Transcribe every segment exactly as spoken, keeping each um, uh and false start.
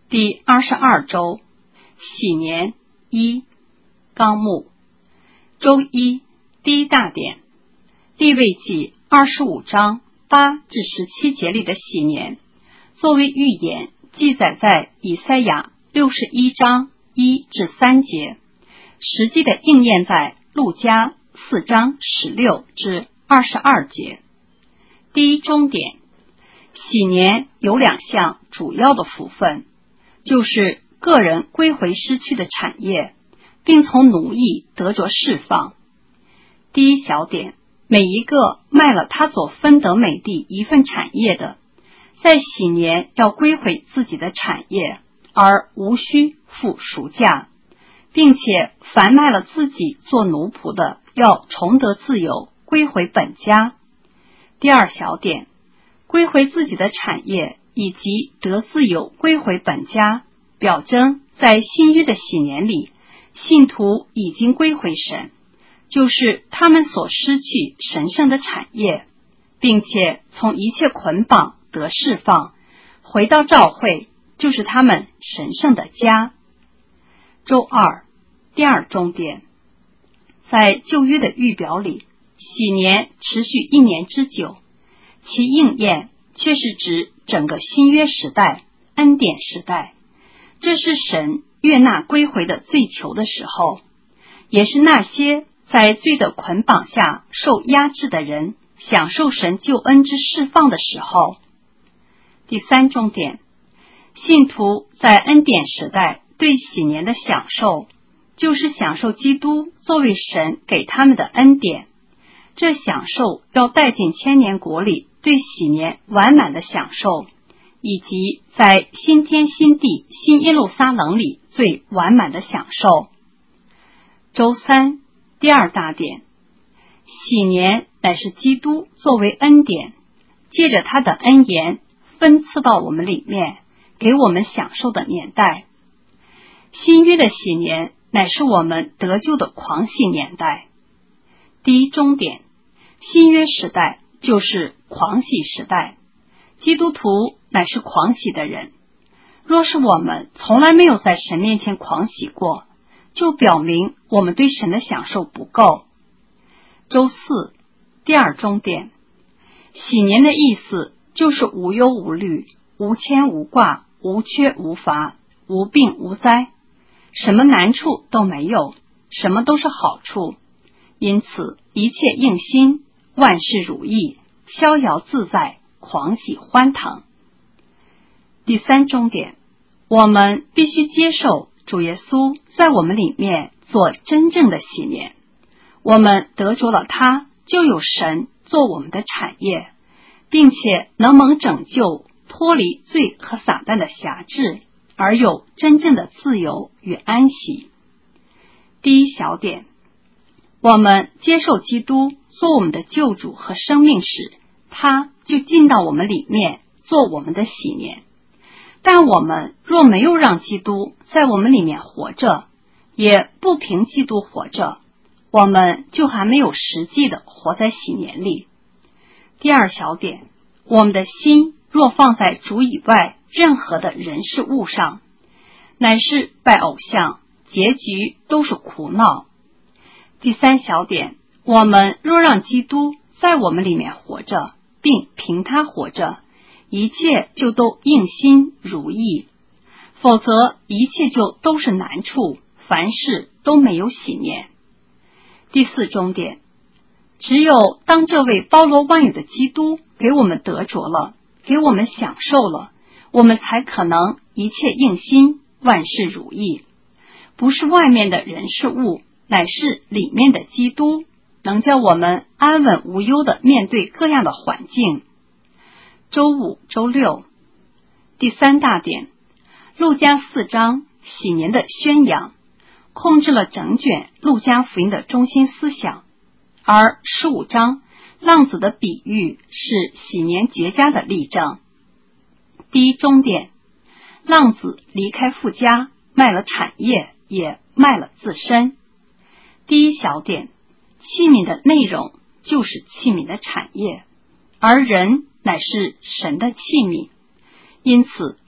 第二十二周，喜年一，纲目。周一，第一大点，利未记二十五章八至十七节里的喜年，作为预言记载在以赛亚六十一章一至三节，实际的应验在路加四章十六至二十二节。第一中点，喜年有两项主要的福分，就是个人归回失去的产业，并从奴役得着释放。第一小点，每一个卖了他所分得美地一份产业的，在喜年要归回自己的产业，而无需付赎价，并且凡卖了自己做奴仆的，要重得自由，归回本家。第二小点，归回自己的产业以及得自由归回本家，表征在新约的喜年里，信徒已经归回神，就是他们所失去神圣的产业，并且从一切捆绑得释放，回到教会，就是他们神圣的家。周二，第二重点，在旧约的预表里，喜年持续一年之久，其应验却是指整个新约时代，恩典时代。这是神悦纳归回的最求的时候，也是那些在罪的捆绑下受压制的人享受神救恩之释放的时候。第三重点，信徒在恩典时代对喜年的享受，就是享受基督作为神给他们的恩典，这享受要带进千年国里对喜年完满的享受，以及在新天新地新耶路撒冷里最完满的享受。周三，第二大点，喜年乃是基督作为恩典，借着他的恩言分赐到我们里面，给我们享受的年代。新约的喜年乃是我们得救的狂喜年代。第一中点，新约时代就是狂喜时代，基督徒乃是狂喜的人。若是我们从来没有在神面前狂喜过，就表明我们对神的享受不够。周四，第二中点，喜年的意思就是无忧无虑，无牵无挂，无缺无乏，无病无灾，什么难处都没有，什么都是好处，因此一切应心，万事如意，逍遥自在，狂喜欢腾。第三中点，我们必须接受主耶稣在我们里面做真正的喜年，我们得着了他，就有神做我们的产业，并且能蒙拯救，脱离罪和撒旦的辖制，而有真正的自由与安息。第一小点，我们接受基督做我们的救主和生命时，他就进到我们里面做我们的喜年。但我们若没有让基督在我们里面活着，也不凭基督活着，我们就还没有实际的活在喜年里。第二小点，我们的心若放在主以外任何的人事物上，乃是拜偶像，结局都是苦恼。第三小点，我们若让基督在我们里面活着，并凭他活着，一切就都应心如意，否则一切就都是难处，凡事都没有喜念。第四中点，只有当这位包罗万有的基督给我们得着了，给我们享受了，我们才可能一切应心，万事如意。不是外面的人事物，乃是里面的基督，能叫我们安稳无忧地面对各样的环境。周五、周六，第三大点，路加四章喜年的宣扬，控制了整卷路加福音的中心思想，而十五章浪子的比喻是喜年绝佳的例证。第一中点，浪子离开父家，卖了产业，也卖了自身。第一小点，器皿的内容就是器皿的产业，而人乃是神的器皿，因此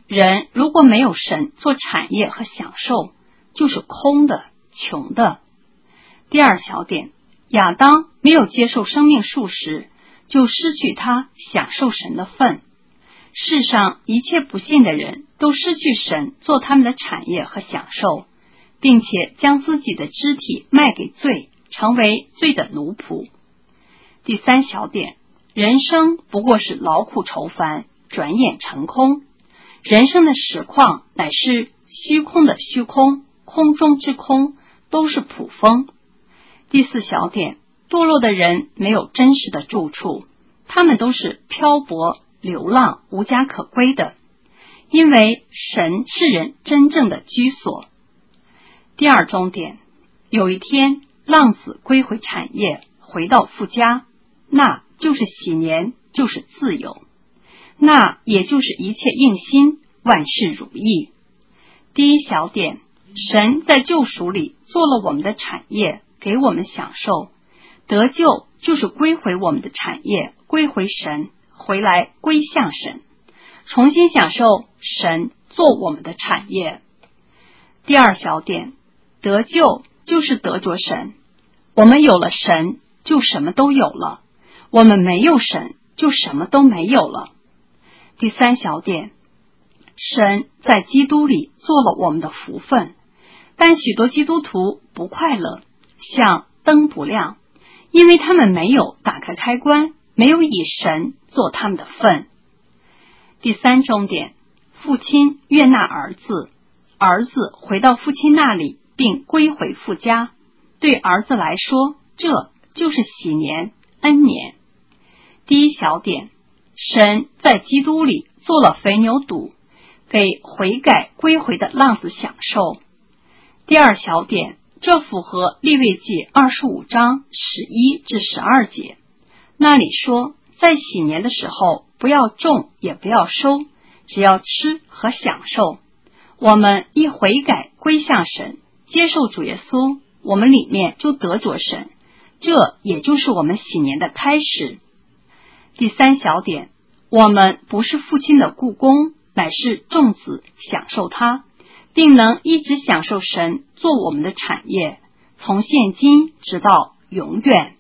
人如果没有神做产业和享受，就是空的、穷的。第二小点，亚当没有接受生命树时，就失去他享受神的份。世上一切不信的人都失去神做他们的产业和享受，并且将自己的肢体卖给罪，成为罪的奴仆。第三小点，人生不过是劳苦愁烦，转眼成空。人生的实况乃是虚空的虚空，空中之空，都是捕风。第四小点，堕落的人没有真实的住处，他们都是漂泊流浪，无家可归的，因为神是人真正的居所。第二重点，有一天浪子归回产业，回到父家，那就是喜年，就是自由，那也就是一切应心，万事如意。第一小点，神在救赎里做了我们的产业，给我们享受。得救就是归回我们的产业，归回神，回来归向神，重新享受神做我们的产业。第二小点，得救就是得着神，我们有了神就什么都有了，我们没有神就什么都没有了。第三小点，神在基督里做了我们的福分，但许多基督徒不快乐，像灯不亮，因为他们没有打开开关，没有以神做他们的份。第三重点，父亲悦纳儿子，儿子回到父亲那里，并归回父家，对儿子来说，这就是喜年、恩年。第一小点，神在基督里做了肥牛犊，给悔改归回的浪子享受。第二小点，这符合利未记二十五章十一至十二节，那里说，在喜年的时候，不要种也不要收，只要吃和享受。我们一悔改归向神，接受主耶稣，我们里面就得着神，这也就是我们喜年的开始。第三小点，我们不是父亲的雇工，乃是众子享受他，并能一直享受神做我们的产业，从现今直到永远。